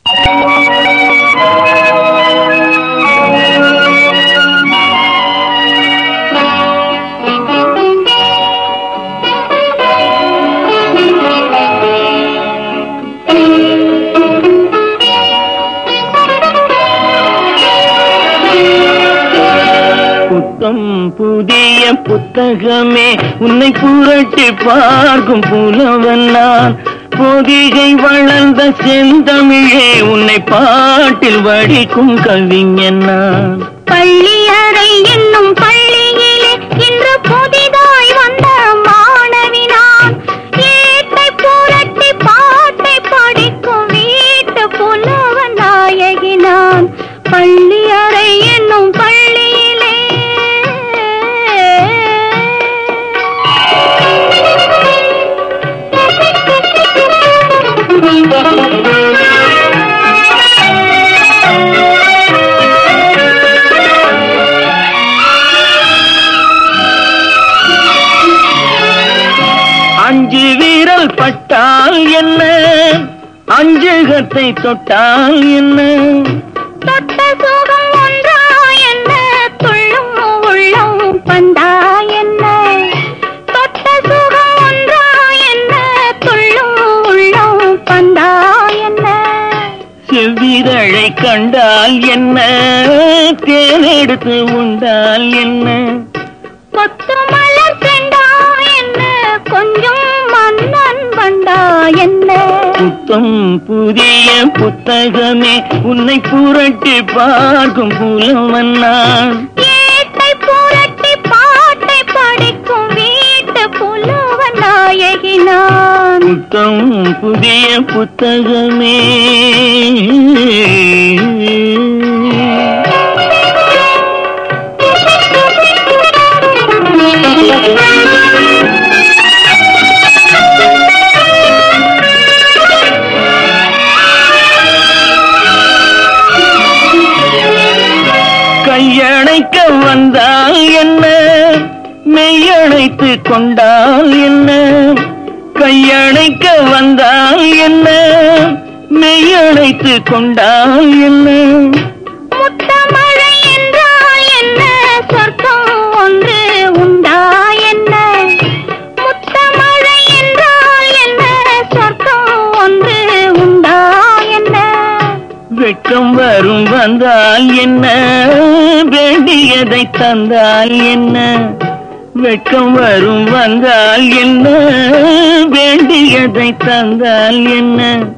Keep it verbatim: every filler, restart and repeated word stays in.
புதிய புத்தகமே உன்னை புரட்டி பார்க்கும் புலவன் நான். பொதிகை வளர்ந்த செந்தமிழே உன்னை பாட்டில் வடிக்கும் கவிஞன் நான். பள்ளியறை என்னும் பள்ளியிலே இன்று புதிதாய் வந்த மாணவி நான். ஏட்டை புரட்டி பாட்டை படிக்கும் வீட்டு புலவன் நாயகி நான். பள்ளியறை என்னும் பள்ளியிலே அஞ்சு வீரல் பட்டால் என்ன, அஞ்சுகத்தை தொட்டால் என்ன, தொட்ட சுகம் ஒன்றா என்ன, துள்ளும் உள்ளம் பந்தா என்ன. தொட்ட சுகம் ஒன்றா என்ன, துள்ளும் உள்ளம் பந்தா என்ன. செவ்விதழை கண்டால் என்ன, தேனெடுத்து உண்டால் என்ன, கொத்து மலர் செண்டா என்ன, கொஞ்சம் மன்னன் வந்தா என்ன. புத்தம் புதிய புத்தகமே உன்னை புரட்டி பார்க்கும் புலவன் நான். ஏட்டை புரட்டி பாட்டை படிக்கும் வீட்டு புலவன் நாயகி நான். புத்தம் புதிய புத்தகமே. கையணைக்க வந்தால் என்ன, மெய்யணைத்து கொண்டால் என்ன, கையணைக்க வந்தால் என்ன, மெய்யணைத்து கொண்டால் என்ன. முத்தமழை என்றால் என்ன, சொர்க்கம் ஒன்று உண்டா என்ன. முத்தமழை என்றால் என்ன, சொர்க்கம் ஒன்று உண்டா என்ன. வெட்கம் வரும் வந்தால் என்ன, வேண்டியதை தந்தால் என்ன, வெட்கம் வரும் வந்தால் என்ன, வேண்டியதை தந்தால் என்ன.